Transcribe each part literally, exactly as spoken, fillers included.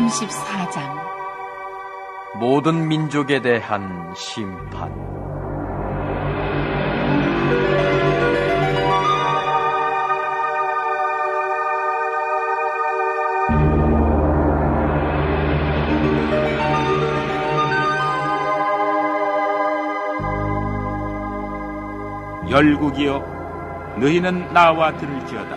삼십사 장 모든 민족에 대한 심판. 열국이여, 너희는 나와 들을지어다.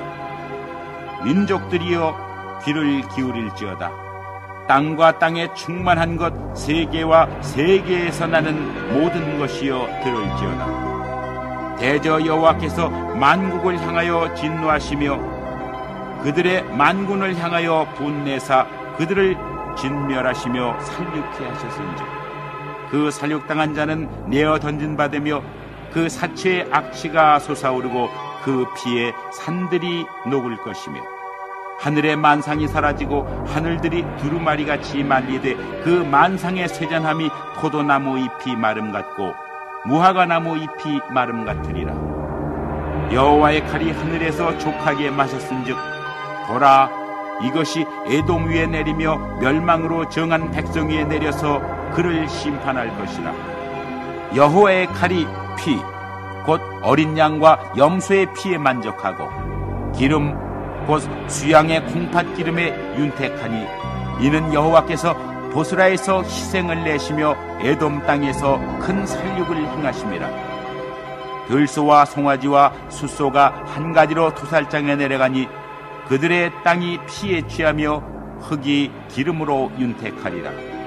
민족들이여, 귀를 기울일지어다. 땅과 땅에 충만한 것, 세계와 세계에서 나는 모든 것이여 들을지어다. 대저 여호와께서 만국을 향하여 진노하시며 그들의 만군을 향하여 분내사 그들을 진멸하시며 살육케 하셨은즉 그 살육당한 자는 내어 던진 바 되며 그 사체의 악취가 솟아오르고 그 피에 산들이 녹을 것이며 하늘의 만상이 사라지고 하늘들이 두루마리같이 말리되 그 만상의 쇠잔함이 포도나무 잎이 마름 같고 무화과나무 잎이 마름 같으리라. 여호와의 칼이 하늘에서 족하게 마셨은즉 보라, 이것이 에돔 위에 내리며 멸망으로 정한 백성 위에 내려서 그를 심판할 것이라. 여호와의 칼이 피, 곧 어린 양과 염소의 피에 만족하고 기름, 곧 수양의 콩팥 기름에 윤택하니 이는 여호와께서 보스라에서 희생을 내시며 에돔 땅에서 큰 살육을 행하심이라. 들소와 송아지와 숫소가 한 가지로 토살장에 내려가니 그들의 땅이 피에 취하며 흙이 기름으로 윤택하리라.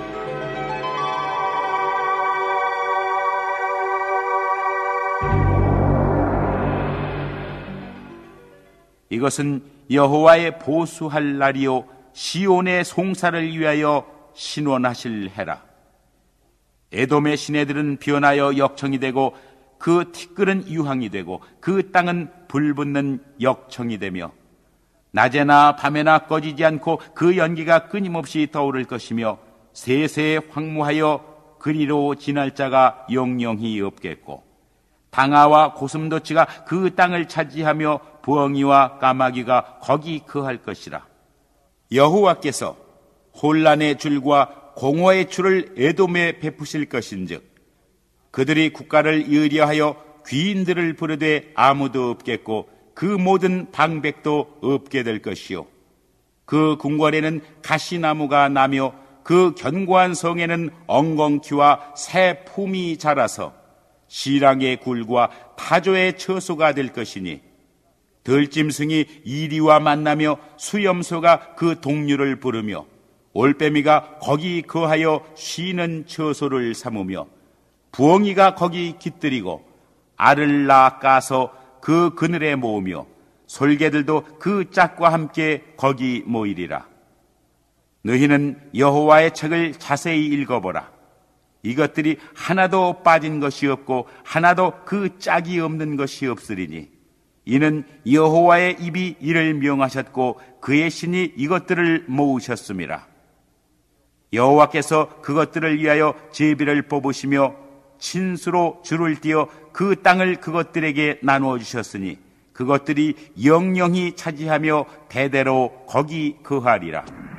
이것은 여호와의 보수할 날이요 시온의 송사를 위하여 신원하실 해라. 에돔의 시내들은 변하여 역청이 되고 그 티끌은 유황이 되고 그 땅은 불붙는 역청이 되며 낮에나 밤에나 꺼지지 않고 그 연기가 끊임없이 떠오를 것이며 세세 황무하여 그리로 지날 자가 영영히 없겠고 방아와 고슴도치가 그 땅을 차지하며 부엉이와 까마귀가 거기 거할 것이라. 여호와께서 혼란의 줄과 공허의 줄을 에돔에 베푸실 것인즉 그들이 국가를 이으려하여 귀인들을 부르되 아무도 없겠고 그 모든 방백도 없게 될 것이요 그 궁궐에는 가시나무가 나며 그 견고한 성에는 엉겅퀴와 새 품이 자라서 시랑의 굴과 타조의 처소가 될 것이니 들짐승이 이리와 만나며 수염소가 그 동류를 부르며 올빼미가 거기 거하여 쉬는 처소를 삼으며 부엉이가 거기 깃들이고 알을 낳아 까서 그 그늘에 모으며 솔개들도 그 짝과 함께 거기 모이리라. 너희는 여호와의 책을 자세히 읽어보라. 이것들이 하나도 빠진 것이 없고 하나도 그 짝이 없는 것이 없으리니 이는 여호와의 입이 이를 명하셨고 그의 신이 이것들을 모으셨음이라. 여호와께서 그것들을 위하여 제비를 뽑으시며 친수로 줄을 띄어 그 땅을 그것들에게 나누어 주셨으니 그것들이 영영히 차지하며 대대로 거기 거하리라.